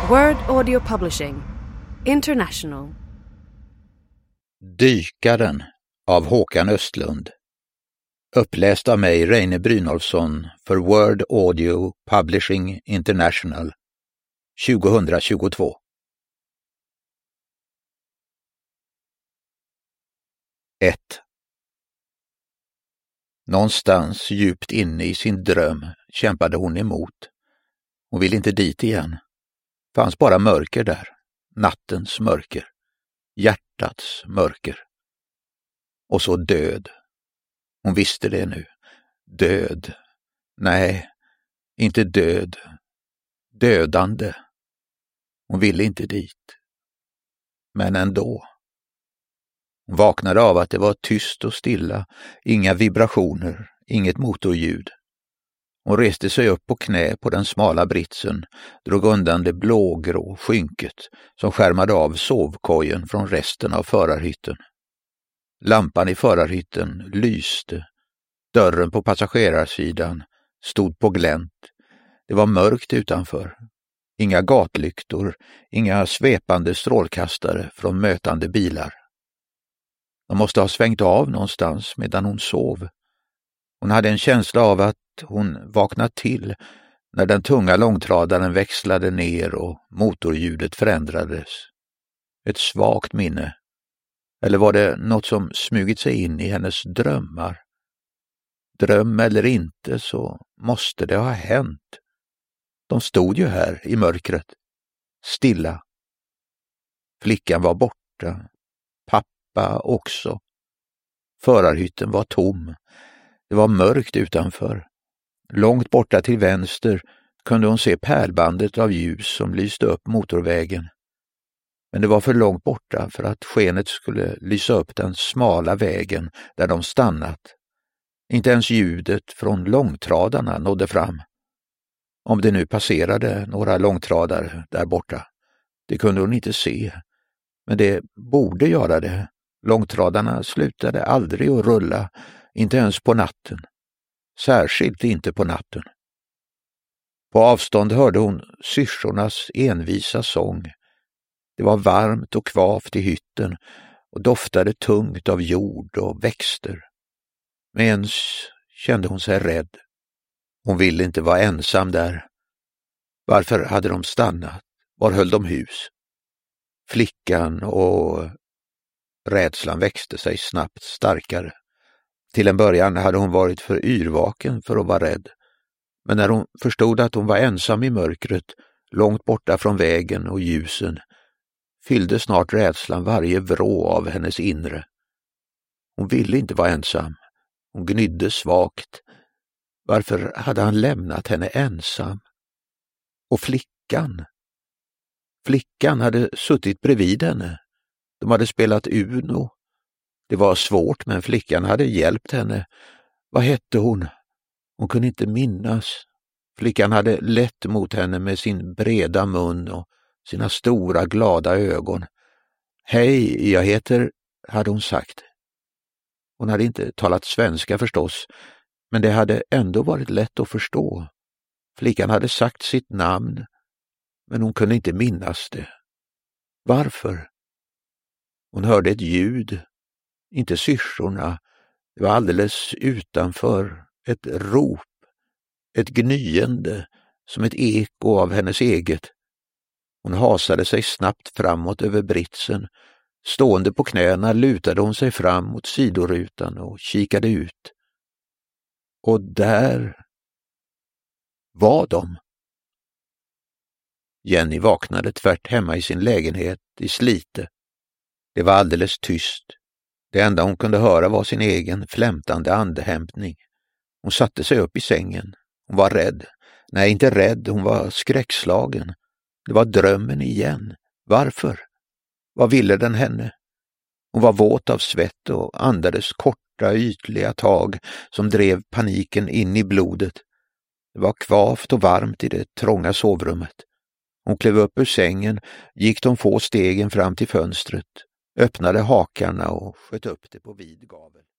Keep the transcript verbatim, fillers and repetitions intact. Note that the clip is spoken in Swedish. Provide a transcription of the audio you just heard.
Word Audio Publishing International. Dykaren av Håkan Östlund. Uppläst av mig, Reine Brynolfsson, för Word Audio Publishing International tjugohundratjugotvå. ett. Någonstans djupt inne i sin dröm kämpade hon emot. Hon ville inte dit igen. Fanns bara mörker där. Nattens mörker. Hjärtats mörker. Och så död. Hon visste det nu. Död. Nej, inte död. Dödande. Hon ville inte dit. Men ändå. Hon vaknade av att det var tyst och stilla. Inga vibrationer, inget motorljud. Hon reste sig upp på knä på den smala britsen, drog undan det blågrå skynket som skärmade av sovkojen från resten av förarhytten. Lampan i förarhytten lyste. Dörren på passagerarsidan stod på glänt. Det var mörkt utanför. Inga gatlyktor, inga svepande strålkastare från mötande bilar. De måste ha svängt av någonstans medan hon sov. Hon hade en känsla av att hon vaknade till när den tunga långtradaren växlade ner och motorljudet förändrades. Ett svagt minne. Eller var det något som smugit sig in i hennes drömmar? Dröm eller inte, så måste det ha hänt. De stod ju här i mörkret. Stilla. Flickan var borta. Pappa också. Förarhytten var tom. Det var mörkt utanför. Långt borta till vänster kunde hon se pärlbandet av ljus som lyste upp motorvägen. Men det var för långt borta för att skenet skulle lysa upp den smala vägen där de stannat. Inte ens ljudet från långtradarna nådde fram. Om det nu passerade några långtradare där borta. Det kunde hon inte se. Men det borde göra det. Långtradarna slutade aldrig att rulla, inte ens på natten. Särskilt inte på natten. På avstånd hörde hon syrsornas envisa sång. Det var varmt och kvavt i hytten och doftade tungt av jord och växter. Men ens kände hon sig rädd. Hon ville inte vara ensam där. Varför hade de stannat? Var höll de hus? Flickan och rädslan växte sig snabbt starkare. Till en början hade hon varit för yrvaken för att vara rädd. Men när hon förstod att hon var ensam i mörkret, långt borta från vägen och ljusen, fyllde snart rädslan varje vrå av hennes inre. Hon ville inte vara ensam. Hon gnydde svagt. Varför hade han lämnat henne ensam? Och flickan? Flickan hade suttit bredvid henne. De hade spelat Uno. Det var svårt, men flickan hade hjälpt henne. Vad hette hon? Hon kunde inte minnas. Flickan hade lett mot henne med sin breda mun och sina stora glada ögon. Hej, jag heter, hade hon sagt. Hon hade inte talat svenska förstås, men det hade ändå varit lätt att förstå. Flickan hade sagt sitt namn, men hon kunde inte minnas det. Varför? Hon hörde ett ljud, inte syrsorna. Det var alldeles utanför, ett rop, ett gnyende, som ett eko av hennes eget. Hon hasade sig snabbt framåt över britsen. Stående på knäna lutade hon sig fram mot sidorutan och kikade ut. Och där var de. Jenny vaknade tvärt hemma i sin lägenhet i Slite. Det var alldeles tyst. Det enda hon kunde höra var sin egen flämtande andehämtning. Hon satte sig upp i sängen. Hon var rädd. Nej, inte rädd, hon var skräckslagen. Det var drömmen igen. Varför? Vad ville den henne? Hon var våt av svett och andades korta, ytliga tag som drev paniken in i blodet. Det var kvavt och varmt i det trånga sovrummet. Hon klev upp ur sängen, gick de få stegen fram till fönstret, öppnade hakarna och sköt upp det på vid gavel.